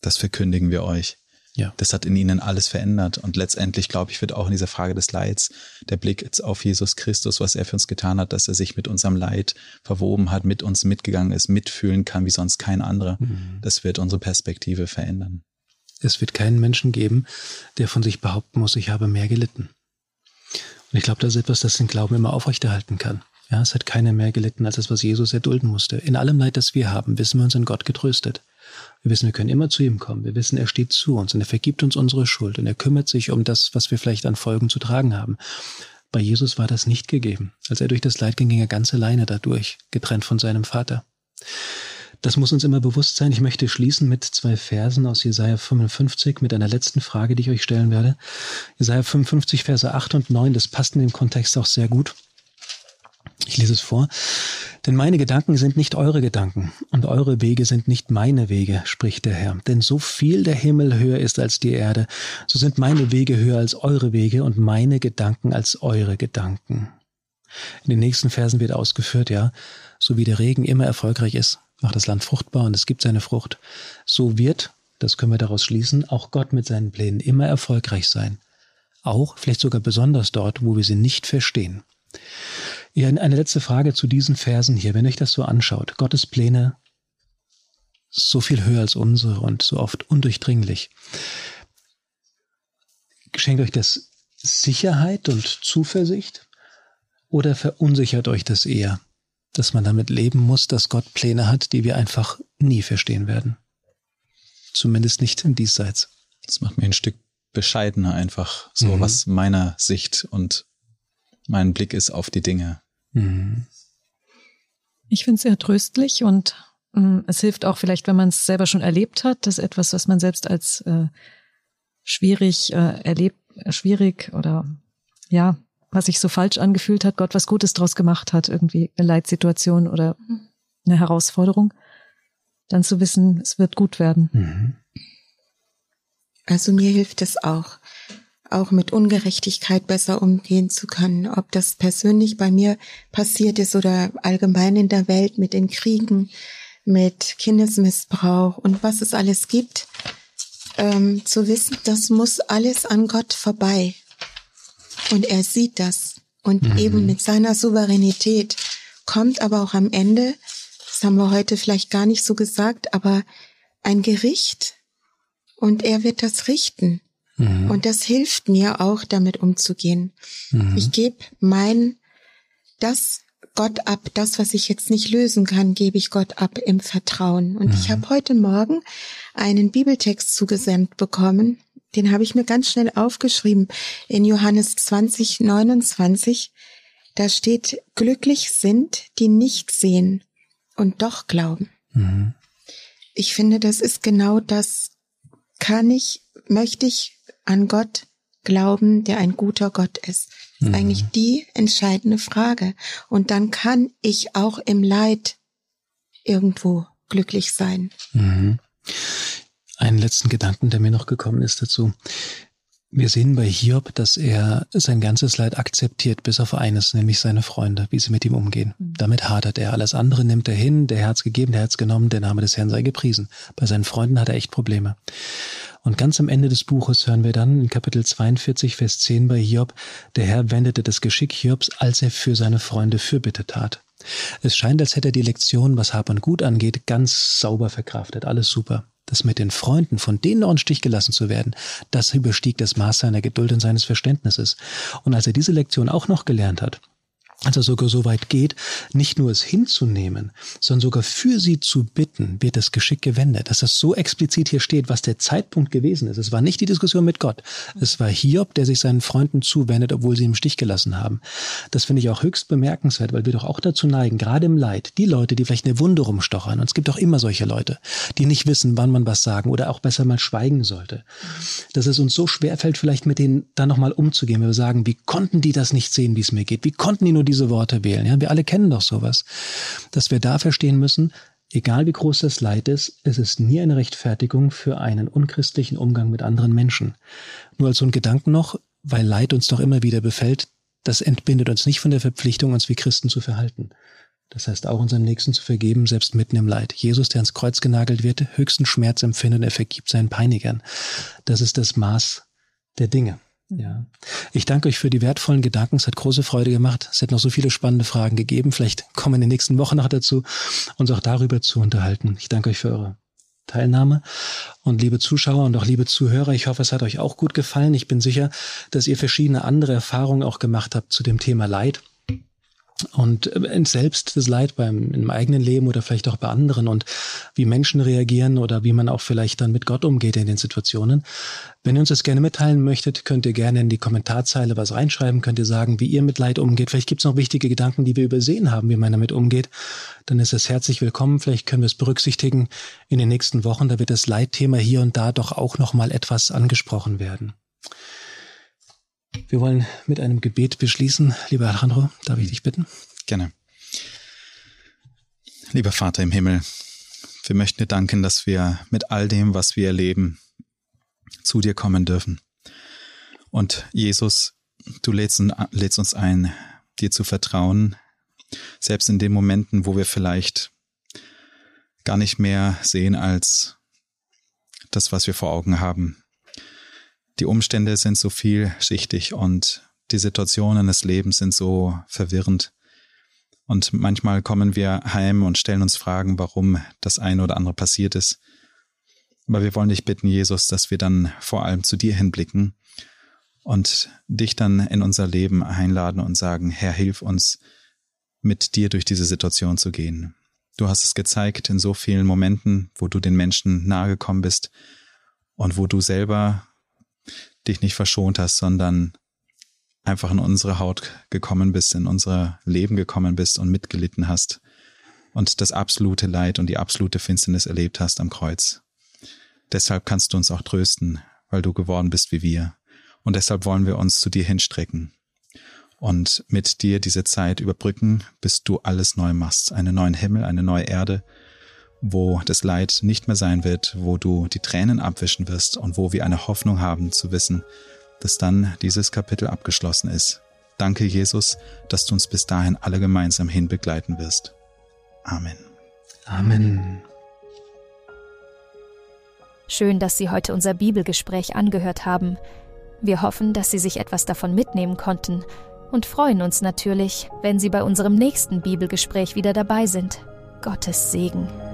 das verkündigen wir euch. Ja. Das hat in ihnen alles verändert. Und letztendlich, glaube ich, wird auch in dieser Frage des Leids der Blick jetzt auf Jesus Christus, was er für uns getan hat, dass er sich mit unserem Leid verwoben hat, mit uns mitgegangen ist, mitfühlen kann wie sonst kein anderer. Das wird unsere Perspektive verändern. Es wird keinen Menschen geben, der von sich behaupten muss, ich habe mehr gelitten. Und ich glaube, das ist etwas, das den Glauben immer aufrechterhalten kann. Ja, es hat keiner mehr gelitten, als das, was Jesus erdulden musste. In allem Leid, das wir haben, wissen wir uns in Gott getröstet. Wir wissen, wir können immer zu ihm kommen. Wir wissen, er steht zu uns und er vergibt uns unsere Schuld und er kümmert sich um das, was wir vielleicht an Folgen zu tragen haben. Bei Jesus war das nicht gegeben. Als er durch das Leid ging, ging er ganz alleine dadurch, getrennt von seinem Vater. Das muss uns immer bewusst sein. Ich möchte schließen mit 2 Versen aus Jesaja 55, mit einer letzten Frage, die ich euch stellen werde. Jesaja 55, Verse 8 und 9, das passt in dem Kontext auch sehr gut. Ich lese es vor. Denn meine Gedanken sind nicht eure Gedanken und eure Wege sind nicht meine Wege, spricht der Herr. Denn so viel der Himmel höher ist als die Erde, so sind meine Wege höher als eure Wege und meine Gedanken als eure Gedanken. In den nächsten Versen wird ausgeführt, ja, so wie der Regen immer erfolgreich ist, macht das Land fruchtbar und es gibt seine Frucht. So wird, das können wir daraus schließen, auch Gott mit seinen Plänen immer erfolgreich sein. Auch, vielleicht sogar besonders dort, wo wir sie nicht verstehen. Ja, eine letzte Frage zu diesen Versen hier. Wenn ihr euch das so anschaut, Gottes Pläne so viel höher als unsere und so oft undurchdringlich. Schenkt euch das Sicherheit und Zuversicht oder verunsichert euch das eher, dass man damit leben muss, dass Gott Pläne hat, die wir einfach nie verstehen werden? Zumindest nicht im Diesseits. Das macht mir ein Stück bescheidener einfach, so was meiner Sicht und mein Blick ist auf die Dinge. Ich finde es sehr tröstlich und es hilft auch vielleicht, wenn man es selber schon erlebt hat, dass etwas, was man selbst als schwierig schwierig oder ja, was sich so falsch angefühlt hat, Gott was Gutes draus gemacht hat, irgendwie eine Leitsituation oder eine Herausforderung, dann zu wissen, es wird gut werden. Also mir hilft es auch mit Ungerechtigkeit besser umgehen zu können, ob das persönlich bei mir passiert ist oder allgemein in der Welt mit den Kriegen, mit Kindesmissbrauch und was es alles gibt, zu wissen, das muss alles an Gott vorbei. Und er sieht das. Und eben mit seiner Souveränität kommt aber auch am Ende, das haben wir heute vielleicht gar nicht so gesagt, aber ein Gericht und er wird das richten. Und das hilft mir auch, damit umzugehen. Ich gebe das Gott ab, das, was ich jetzt nicht lösen kann, gebe ich Gott ab im Vertrauen. Und ich habe heute Morgen einen Bibeltext zugesandt bekommen, den habe ich mir ganz schnell aufgeschrieben, in Johannes 20, 29, da steht, glücklich sind, die nicht sehen und doch glauben. Ich finde, das ist genau das, möchte ich an Gott glauben, der ein guter Gott ist. Das ist eigentlich die entscheidende Frage. Und dann kann ich auch im Leid irgendwo glücklich sein. Einen letzten Gedanken, der mir noch gekommen ist dazu. Wir sehen bei Hiob, dass er sein ganzes Leid akzeptiert, bis auf eines, nämlich seine Freunde, wie sie mit ihm umgehen. Damit hadert er. Alles andere nimmt er hin, der Herr hat's gegeben, der Herr hat's genommen, der Name des Herrn sei gepriesen. Bei seinen Freunden hat er echt Probleme. Und ganz am Ende des Buches hören wir dann in Kapitel 42, Vers 10 bei Hiob, der Herr wendete das Geschick Hiobs, als er für seine Freunde Fürbitte tat. Es scheint, als hätte er die Lektion, was Hab und Gut angeht, ganz sauber verkraftet. Alles super. Das mit den Freunden, von denen noch im Stich gelassen zu werden, das überstieg das Maß seiner Geduld und seines Verständnisses. Und als er diese Lektion auch noch gelernt hat, als er sogar so weit geht, nicht nur es hinzunehmen, sondern sogar für sie zu bitten, wird das Geschick gewendet. Dass das so explizit hier steht, was der Zeitpunkt gewesen ist. Es war nicht die Diskussion mit Gott. Es war Hiob, der sich seinen Freunden zuwendet, obwohl sie ihn im Stich gelassen haben. Das finde ich auch höchst bemerkenswert, weil wir doch auch dazu neigen, gerade im Leid, die Leute, die vielleicht eine Wunde rumstochern, und es gibt auch immer solche Leute, die nicht wissen, wann man was sagen oder auch besser mal schweigen sollte. Dass es uns so schwerfällt, vielleicht mit denen dann nochmal umzugehen, wenn wir sagen, wie konnten die das nicht sehen, wie es mir geht? Wie konnten die nur diese Worte wählen? Ja, wir alle kennen doch sowas. Dass wir da verstehen müssen, egal wie groß das Leid ist, es ist nie eine Rechtfertigung für einen unchristlichen Umgang mit anderen Menschen. Nur als so ein Gedanken noch, weil Leid uns doch immer wieder befällt, das entbindet uns nicht von der Verpflichtung, uns wie Christen zu verhalten. Das heißt, auch unseren Nächsten zu vergeben, selbst mitten im Leid. Jesus, der ans Kreuz genagelt wird, höchsten Schmerz empfindet und er vergibt seinen Peinigern. Das ist das Maß der Dinge. Ja. Ich danke euch für die wertvollen Gedanken. Es hat große Freude gemacht. Es hat noch so viele spannende Fragen gegeben. Vielleicht kommen wir in den nächsten Wochen noch dazu, uns auch darüber zu unterhalten. Ich danke euch für eure Teilnahme. Und liebe Zuschauer und auch liebe Zuhörer, ich hoffe, es hat euch auch gut gefallen. Ich bin sicher, dass ihr verschiedene andere Erfahrungen auch gemacht habt zu dem Thema Leid. Und selbst das Leid im eigenen Leben oder vielleicht auch bei anderen und wie Menschen reagieren oder wie man auch vielleicht dann mit Gott umgeht in den Situationen. Wenn ihr uns das gerne mitteilen möchtet, könnt ihr gerne in die Kommentarzeile was reinschreiben, könnt ihr sagen, wie ihr mit Leid umgeht. Vielleicht gibt es noch wichtige Gedanken, die wir übersehen haben, wie man damit umgeht. Dann ist es herzlich willkommen. Vielleicht können wir es berücksichtigen in den nächsten Wochen. Da wird das Leitthema hier und da doch auch nochmal etwas angesprochen werden. Wir wollen mit einem Gebet beschließen. Lieber Alejandro, darf ich dich bitten? Gerne. Lieber Vater im Himmel, wir möchten dir danken, dass wir mit all dem, was wir erleben, zu dir kommen dürfen. Und Jesus, du lädst uns ein, dir zu vertrauen, selbst in den Momenten, wo wir vielleicht gar nicht mehr sehen als das, was wir vor Augen haben. Die Umstände sind so vielschichtig und die Situationen des Lebens sind so verwirrend. Und manchmal kommen wir heim und stellen uns Fragen, warum das eine oder andere passiert ist. Aber wir wollen dich bitten, Jesus, dass wir dann vor allem zu dir hinblicken und dich dann in unser Leben einladen und sagen, Herr, hilf uns, mit dir durch diese Situation zu gehen. Du hast es gezeigt in so vielen Momenten, wo du den Menschen nahegekommen bist und wo du selber dich nicht verschont hast, sondern einfach in unsere Haut gekommen bist, in unser Leben gekommen bist und mitgelitten hast und das absolute Leid und die absolute Finsternis erlebt hast am Kreuz. Deshalb kannst du uns auch trösten, weil du geworden bist wie wir. Und deshalb wollen wir uns zu dir hinstrecken und mit dir diese Zeit überbrücken, bis du alles neu machst. Einen neuen Himmel, eine neue Erde, wo das Leid nicht mehr sein wird, wo du die Tränen abwischen wirst und wo wir eine Hoffnung haben zu wissen, dass dann dieses Kapitel abgeschlossen ist. Danke, Jesus, dass du uns bis dahin alle gemeinsam hinbegleiten wirst. Amen. Amen. Schön, dass Sie heute unser Bibelgespräch angehört haben. Wir hoffen, dass Sie sich etwas davon mitnehmen konnten und freuen uns natürlich, wenn Sie bei unserem nächsten Bibelgespräch wieder dabei sind. Gottes Segen.